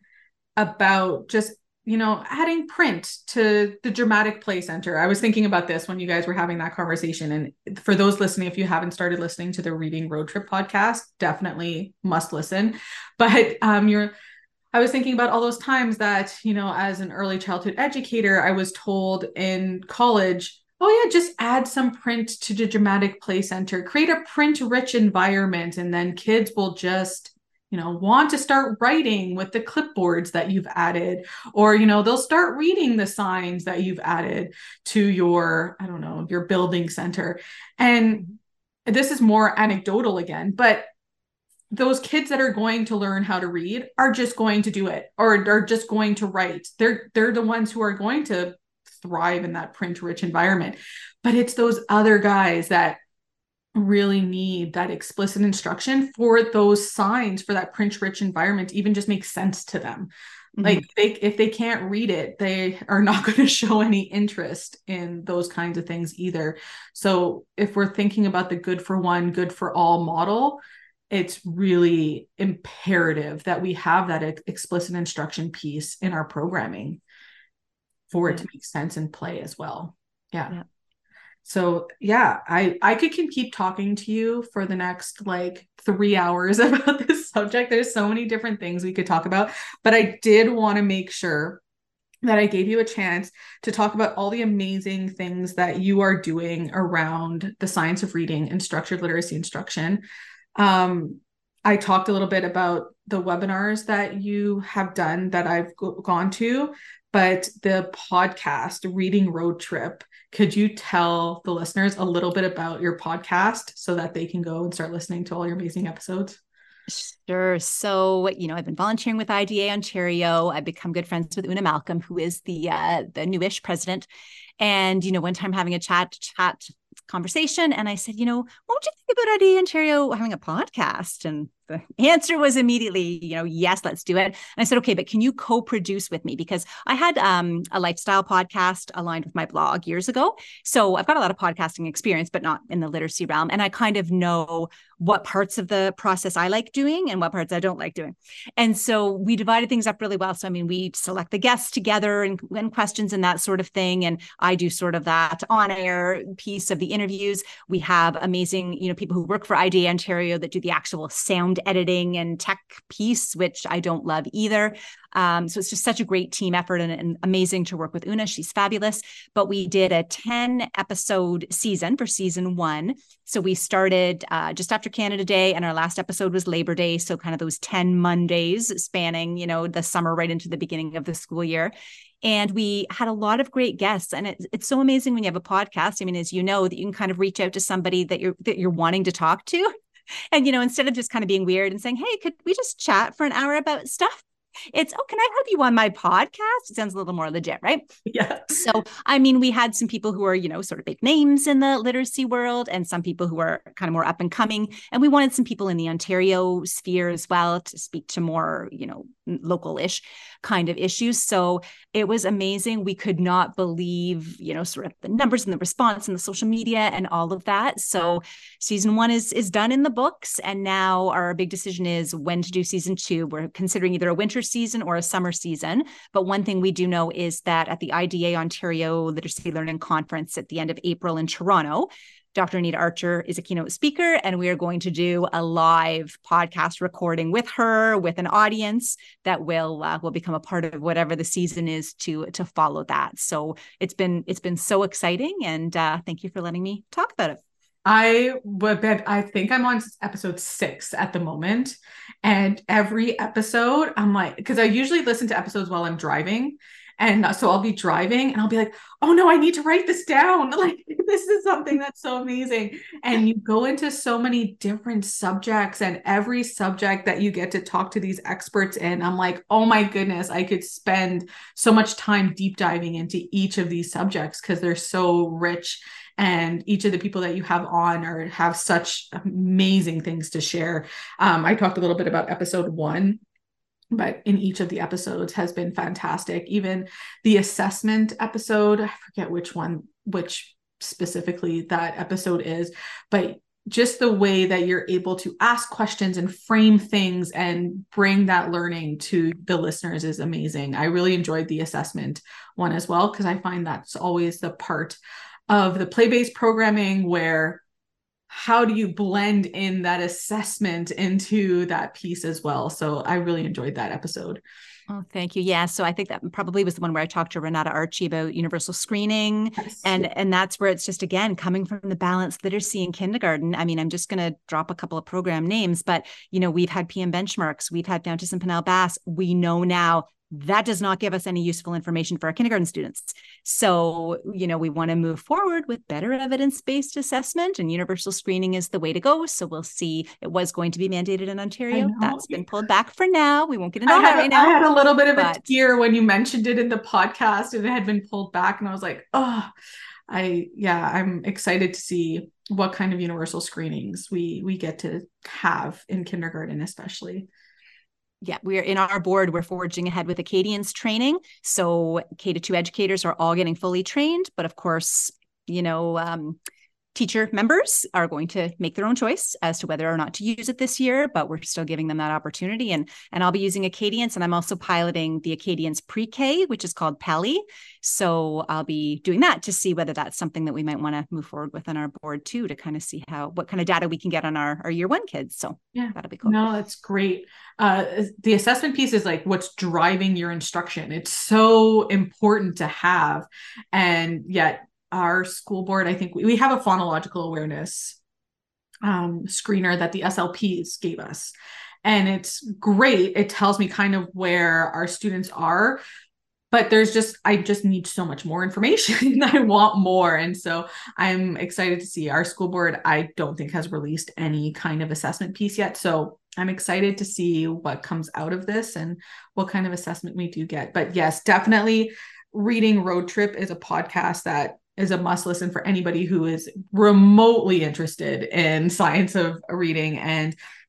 about just, you know, adding print to the dramatic play center. I was thinking about this when you guys were having that conversation. And for those listening, if you haven't started listening to the Reading Road Trip podcast, definitely must listen. But um, you're, I was thinking about all those times that, you know, as an early childhood educator, I was told in college, oh yeah, just add some print to the dramatic play center, create a print rich environment, and then kids will just, you know, want to start writing with the clipboards that you've added, or, you know, they'll start reading the signs that you've added to your, I don't know, your building center. And this is more anecdotal again, but those kids that are going to learn how to read are just going to do it, or are just going to write. They're, they're the ones who are going to thrive in that print rich environment. But it's those other guys that really need that explicit instruction for those signs, for that print rich environment to even just make sense to them. Mm-hmm. Like they, if they can't read it, they are not going to show any interest in those kinds of things either. So if we're thinking about the good for one, good for all model, it's really imperative that we have that ex- explicit instruction piece in our programming for it yeah. to make sense and play as well. Yeah. yeah. So yeah, I, I could can keep talking to you for the next like three hours about this subject. There's so many different things we could talk about, but I did want to make sure that I gave you a chance to talk about all the amazing things that you are doing around the science of reading and structured literacy instruction. Um, I talked a little bit about the webinars that you have done that I've go- gone to, but the podcast, Reading Road Trip, could you tell the listeners a little bit about your podcast so that they can go and start listening to all your amazing episodes? Sure. So, you know, I've been volunteering with I D A Ontario. I've become good friends with Una Malcolm, who is the uh, the newish president. And, you know, one time having a chat, chat conversation, and I said, you know, what would you think about I D A Ontario having a podcast? And the answer was immediately, you know, yes, let's do it. And I said, okay, but can you co-produce with me? Because I had um, a lifestyle podcast aligned with my blog years ago. So I've got a lot of podcasting experience, but not in the literacy realm. And I kind of know what parts of the process I like doing and what parts I don't like doing. And so we divided things up really well. So, I mean, we select the guests together and, and questions and that sort of thing. And I do sort of that on-air piece of the interviews. We have amazing, you know, people who work for I D A Ontario that do the actual sound editing and tech piece, which I don't love either. Um, so it's just such a great team effort and, and amazing to work with Una. She's fabulous. But we did a ten episode season for season one. So we started uh, just after Canada Day, and our last episode was Labor Day. So kind of those ten Mondays spanning, you know, the summer right into the beginning of the school year. And we had a lot of great guests. And it, it's so amazing when you have a podcast. I mean, as you know, that you can kind of reach out to somebody that you're that you're wanting to talk to. And, you know, instead of just kind of being weird and saying, hey, could we just chat for an hour about stuff? It's, oh, can I have you on my podcast? It sounds a little more legit, right? Yeah. So, I mean, we had some people who are, you know, sort of big names in the literacy world and some people who are kind of more up and coming. And we wanted some people in the Ontario sphere as well to speak to more, you know, local-ish kind of issues. So it was amazing. We could not believe, you know, sort of the numbers and the response and the social media and all of that. So season one is is done in the books. And now our big decision is when to do season two. We're considering either a winter season or a summer season. But one thing we do know is that at the I D A Ontario Literacy Learning Conference at the end of April in Toronto, Doctor Anita Archer is a keynote speaker, and we are going to do a live podcast recording with her, with an audience that will uh, will become a part of whatever the season is to to follow that. So it's been it's been so exciting, and uh, thank you for letting me talk about it. I would bet I think I'm on episode six at the moment, and every episode I'm like, because I usually listen to episodes while I'm driving. And so I'll be driving and I'll be like, oh no, I need to write this down. Like, this is something that's so amazing. And you go into so many different subjects, and every subject that you get to talk to these experts in, I'm like, oh my goodness, I could spend so much time deep diving into each of these subjects because they're so rich. And each of the people that you have on are have such amazing things to share. Um, I talked a little bit about episode one, but in each of the episodes has been fantastic. Even the assessment episode, I forget which one, which specifically that episode is, but just the way that you're able to ask questions and frame things and bring that learning to the listeners is amazing. I really enjoyed the assessment one as well, because I find that's always the part of the play-based programming where how do you blend in that assessment into that piece as well? So I really enjoyed that episode. Oh, thank you. Yeah. So I think that probably was the one where I talked to Renata Archie about universal screening. Yes. And, and that's where it's just, again, coming from the balanced literacy in kindergarten. I mean, I'm just going to drop a couple of program names, but, you know, we've had P M benchmarks. We've had Fountas and Pinnell Bass. We know now that does not give us any useful information for our kindergarten students. So, you know, we want to move forward with better evidence-based assessment, and universal screening is the way to go. So we'll see. It was going to be mandated in Ontario. That's been pulled back for now. We won't get into I that had, right now. I had a little bit of but... a tear when you mentioned it in the podcast and it had been pulled back. And I was like, oh, I, yeah, I'm excited to see what kind of universal screenings we, we get to have in kindergarten, especially. Yeah, we're in our board, we're forging ahead with Acadians training. So K to two educators are all getting fully trained. But of course, you know, um, teacher members are going to make their own choice as to whether or not to use it this year, but we're still giving them that opportunity. And, and I'll be using Acadians, and I'm also piloting the Acadians pre-K, which is called Pally. So I'll be doing that to see whether that's something that we might want to move forward with on our board too, to kind of see how, what kind of data we can get on our, our year one kids. So yeah, that'll be cool. No, that's great. Uh, the assessment piece is like what's driving your instruction. It's so important to have. And yet our school board, I think we, we have a phonological awareness um, screener that the S L Ps gave us. And it's great. It tells me kind of where our students are, but there's just, I just need so much more information. I want more. And so I'm excited to see. Our school board, I don't think has released any kind of assessment piece yet. So I'm excited to see what comes out of this and what kind of assessment we do get. But yes, definitely Reading Road Trip is a podcast that is a must listen for anybody who is remotely interested in science of reading. And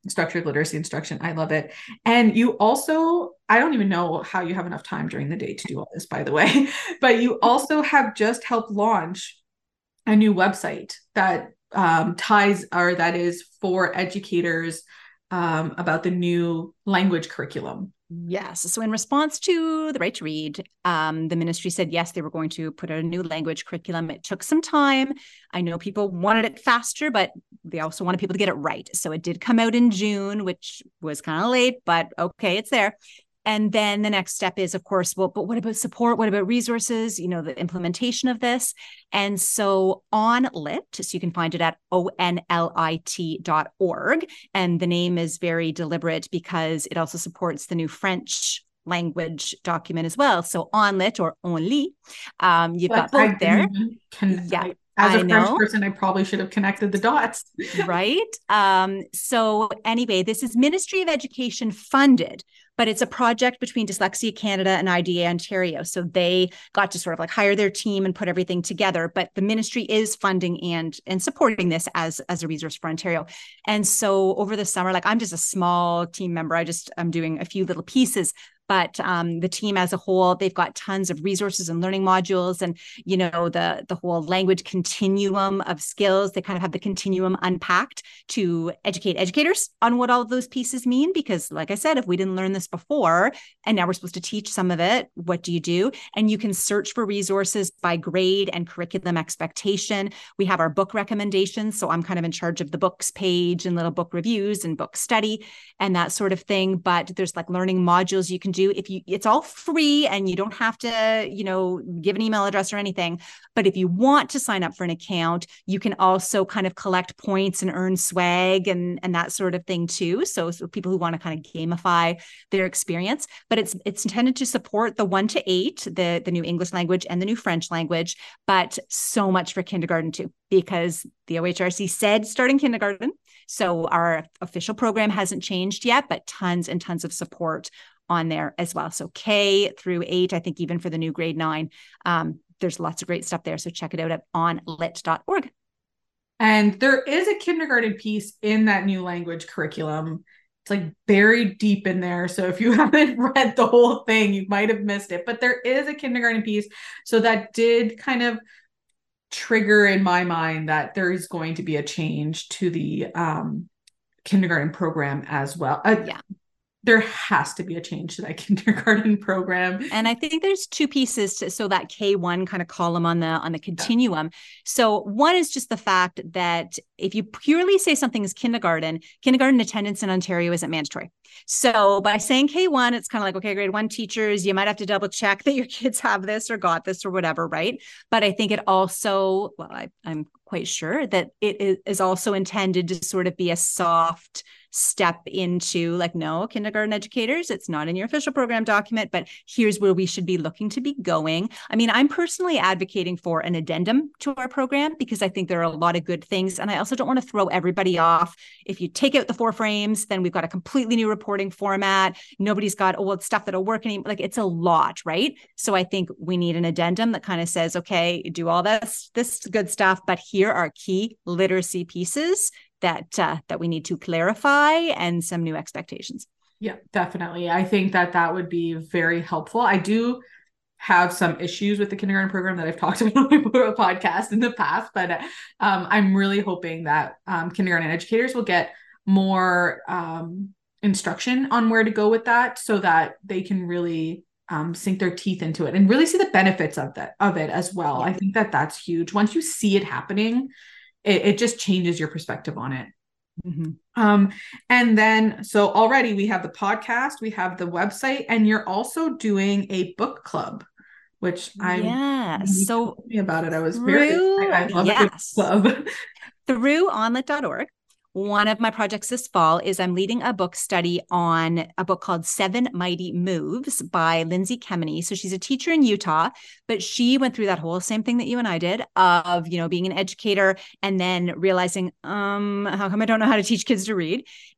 structured literacy instruction. I love it. And you also, I don't even know how you have enough time during the day to do all this, by the way, but you also have just helped launch a new website that um, ties or that is for educators um, about the new language curriculum. Yes. So in response to the Right to Read, um, the ministry said, yes, they were going to put out a new language curriculum. It took some time. I know people wanted it faster, but they also wanted people to get it right. So it did come out in June, which was kind of late, but okay, it's there. And then the next step is, of course, well, but what about support? What about resources? You know, the implementation of this. And so OnLit, so you can find it at O N L I T dot org. And the name is very deliberate because it also supports the new French language document as well. So OnLit or Only, um, you've But got both I there. Can, yeah. I, as a I French know. person, I probably should have connected the dots. Right. Um, so anyway, this is Ministry of Education funded, but it's a project between Dyslexia Canada and I D A Ontario. So they got to sort of like hire their team and put everything together, but the ministry is funding and, and supporting this as, as a resource for Ontario. And so over the summer, like I'm just a small team member. I just, I'm doing a few little pieces, but um, the team as a whole, they've got tons of resources and learning modules and, you know, the, the whole language continuum of skills. They kind of have the continuum unpacked to educate educators on what all of those pieces mean. Because like I said, if we didn't learn this before, and now we're supposed to teach some of it, what do you do? And you can search for resources by grade and curriculum expectation. We have our book recommendations. So I'm kind of in charge of the books page and little book reviews and book study and that sort of thing. But there's like learning modules you can do if you, it's all free and you don't have to, you know, give an email address or anything. But if you want to sign up for an account, you can also kind of collect points and earn swag and, and that sort of thing too. So, so people who want to kind of gamify their experience, but it's, it's intended to support the one to eight, the, the new English language and the new French language, but so much for kindergarten too, because the O H R C said starting kindergarten. So our official program hasn't changed yet, but tons and tons of support on there as well. So K through eight, I think even for the new grade nine, um, there's lots of great stuff there. So check it out at on lit dot org. And there is a kindergarten piece in that new language curriculum. It's like buried deep in there. So if you haven't read the whole thing, you might have missed it. But there is a kindergarten piece. So that did kind of trigger in my mind that there is going to be a change to the um, kindergarten program as well. Uh, yeah. There has to be a change to that kindergarten program. And I think there's two pieces to, so that K one kind of column on the on the continuum. So one is just the fact that if you purely say something is kindergarten, kindergarten attendance in Ontario isn't mandatory. So by saying K one, it's kind of like, okay, grade one teachers, you might have to double check that your kids have this or got this or whatever, right? But I think it also, well, I, I'm quite sure that it is also intended to sort of be a soft step into like, no, kindergarten educators, it's not in your official program document, but here's where we should be looking to be going. I mean, I'm personally advocating for an addendum to our program because I think there are a lot of good things. And I also don't want to throw everybody off. If you take out the four frames, then we've got a completely new reporting format. Nobody's got, oh, well, it's stuff that'll work anymore. Like it's a lot, right? So I think we need an addendum that kind of says, okay, do all this, this good stuff, but here are key literacy pieces that uh, that we need to clarify and some new expectations. Yeah, definitely. I think that that would be very helpful. I do have some issues with the kindergarten program that I've talked about on my podcast in the past, but um, I'm really hoping that um, kindergarten educators will get more um, instruction on where to go with that so that they can really um, sink their teeth into it and really see the benefits of that of it as well. Yeah. I think that that's huge. Once you see it happening, it, it just changes your perspective on it. Mm-hmm. Um, and then, so already we have the podcast, we have the website, and you're also doing a book club, which I'm yeah. So told me about it. I was very excited. I love yes. a book club. Through on lit dot org. One of my projects this fall is I'm leading a book study on a book called Seven Mighty Moves by Lindsay Kemeny. So she's a teacher in Utah, but she went through that whole same thing that you and I did of, you know, being an educator and then realizing, um, how come I don't know how to teach kids to read?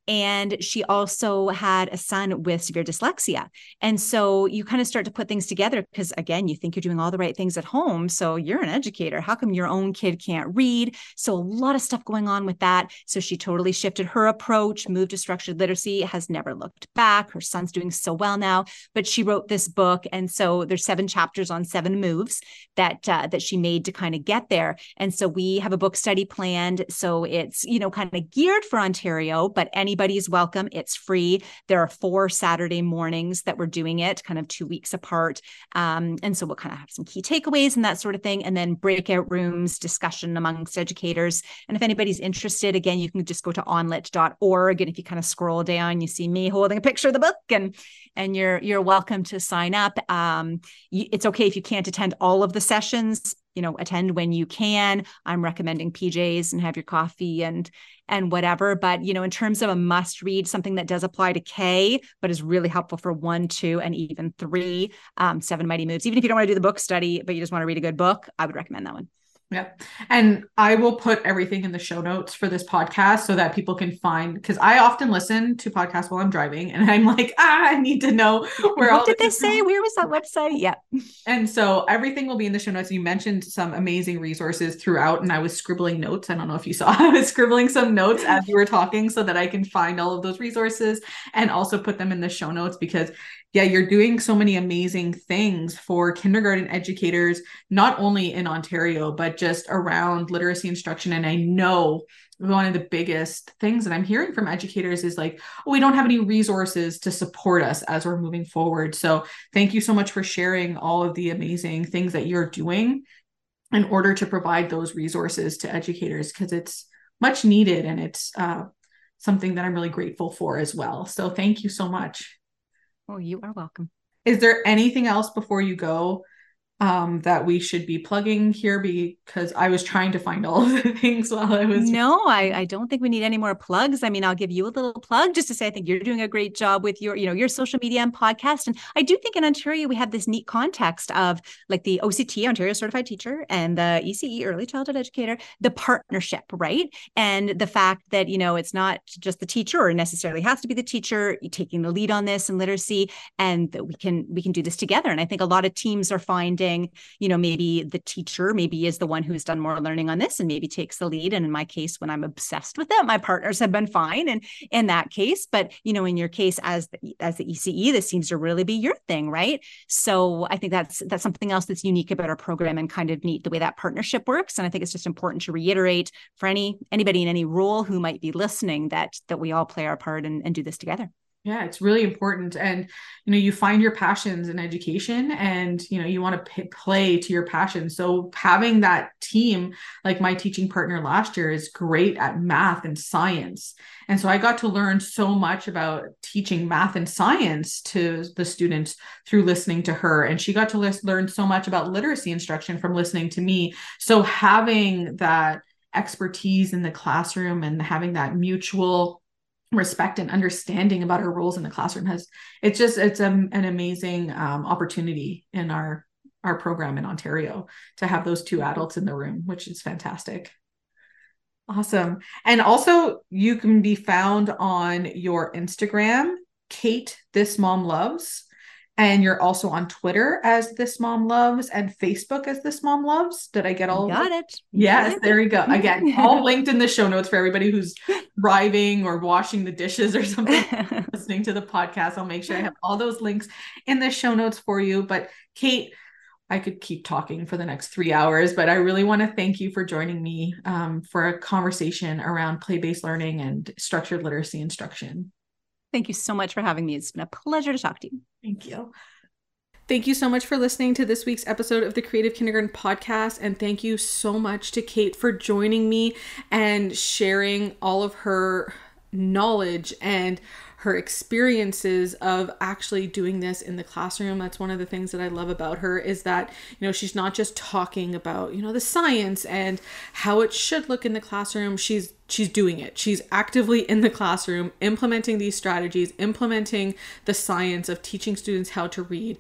And she also had a son with severe dyslexia. And so you kind of start to put things together because, again, you think you're doing all the right things at home. So you're an educator. How come your own kid can't read? So a lot of stuff going on with that. So she totally shifted her approach, moved to structured literacy, has never looked back. Her son's doing so well now, but she wrote this book. And so there's seven chapters on seven moves that, uh, that she made to kind of get there. And so we have a book study planned. So it's, you know, kind of geared for Ontario, but anybody's welcome. It's free. There are four Saturday mornings that we're doing it, kind of two weeks apart. Um, and so we'll kind of have some key takeaways and that sort of thing. And then breakout rooms, discussion amongst educators. And if anybody's interested, again, you can just go to onlit dot org. And if you kind of scroll down, you see me holding a picture of the book, and and you're you're welcome to sign up. Um, you, it's okay if you can't attend all of the sessions. You know, attend when you can. I'm recommending P Js and have your coffee and and whatever. But, you know, in terms of a must read, something that does apply to K, but is really helpful for one, two, and even three, um, Seven Mighty Moves. Even if you don't want to do the book study, but you just want to read a good book, I would recommend that one. Yeah. And I will put everything in the show notes for this podcast so that people can find, because I often listen to podcasts while I'm driving and I'm like, ah, I need to know where what all did they this say? is. Where was that website? Yeah. And so everything will be in the show notes. You mentioned some amazing resources throughout, and I was scribbling notes. I don't know if you saw, I was scribbling some notes as you were talking so that I can find all of those resources and also put them in the show notes, because yeah, you're doing so many amazing things for kindergarten educators, not only in Ontario, but just around literacy instruction. And I know one of the biggest things that I'm hearing from educators is like, oh, we don't have any resources to support us as we're moving forward. So thank you so much for sharing all of the amazing things that you're doing in order to provide those resources to educators, because it's much needed and it's uh, something that I'm really grateful for as well. So thank you so much. Oh, you are welcome. Is there anything else before you go um, that we should be plugging here? Because I was trying to find all of the things while I was. No, I, I don't think we need any more plugs. I mean, I'll give you a little plug just to say, I think you're doing a great job with your, you know, your social media and podcast. And I do think in Ontario, we have this neat context of like the O C T, Ontario Certified Teacher, and the E C E, Early Childhood Educator, the partnership, right? And the fact that, you know, it's not just the teacher or necessarily has to be the teacher taking the lead on this in literacy, and that we can, we can do this together. And I think a lot of teams are finding, you know, maybe the teacher maybe is the one who's done more learning on this and maybe takes the lead. And in my case, when I'm obsessed with it, my partners have been fine. And in that case, but, you know, in your case as the, as the E C E, this seems to really be your thing, right? So I think that's, that's something else that's unique about our program and kind of neat the way that partnership works. And I think it's just important to reiterate for any, anybody in any role who might be listening that, that we all play our part and, and do this together. Yeah, it's really important. And, you know, you find your passions in education and, you know, you want to p- play to your passion. So having that team, like my teaching partner last year, is great at math and science. And so I got to learn so much about teaching math and science to the students through listening to her. And she got to list, learn so much about literacy instruction from listening to me. So having that expertise in the classroom and having that mutual respect and understanding about our roles in the classroom has, it's just, it's a, an amazing um, opportunity in our, our program in Ontario to have those two adults in the room, which is fantastic. Awesome. And also you can be found on your Instagram, Kate, This Mom Loves. And you're also on Twitter as This Mom Loves and Facebook as This Mom Loves. Did I get all you of got it? it? Yes, got there it. we go. Again, all linked in the show notes for everybody who's driving or washing the dishes or something, listening to the podcast. I'll make sure I have all those links in the show notes for you. But Kate, I could keep talking for the next three hours, but I really want to thank you for joining me um, for a conversation around play-based learning and structured literacy instruction. Thank you so much for having me. It's been a pleasure to talk to you. Thank you. Thank you so much for listening to this week's episode of the Creative Kindergarten Podcast. And thank you so much to Kate for joining me and sharing all of her knowledge and her experiences of actually doing this in the classroom. That's one of the things that I love about her, is that, you know, she's not just talking about, you know, the science and how it should look in the classroom. She's she's doing it. She's actively in the classroom, implementing these strategies, implementing the science of teaching students how to read.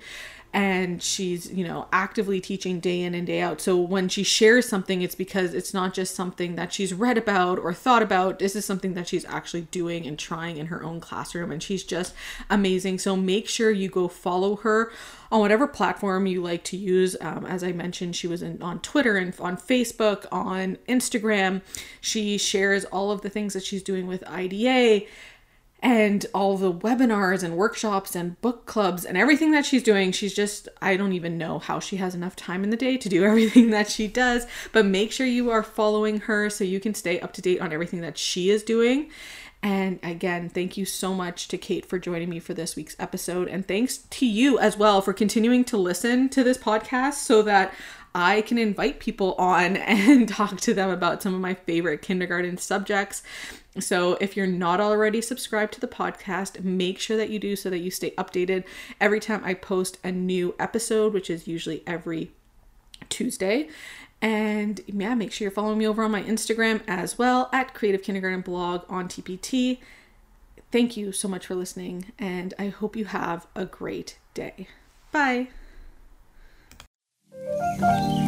and she's, you know, actively teaching day in and day out. So when she shares something, it's because it's not just something that she's read about or thought about. This is something that she's actually doing and trying in her own classroom, and she's just amazing. So make sure you go follow her on whatever platform you like to use. Um, as I mentioned, she was in, on Twitter and on Facebook, on Instagram. She shares all of the things that she's doing with I D A and all the webinars and workshops and book clubs and everything that she's doing. She's just, I don't even know how she has enough time in the day to do everything that she does, but make sure you are following her so you can stay up to date on everything that she is doing. And again, thank you so much to Kate for joining me for this week's episode. And thanks to you as well for continuing to listen to this podcast so that I can invite people on and talk to them about some of my favorite kindergarten subjects. So if you're not already subscribed to the podcast, make sure that you do so that you stay updated every time I post a new episode, which is usually every Tuesday. And yeah, make sure you're following me over on my Instagram as well at Creative Kindergarten Blog on T P T. Thank you so much for listening, and I hope you have a great day. Bye.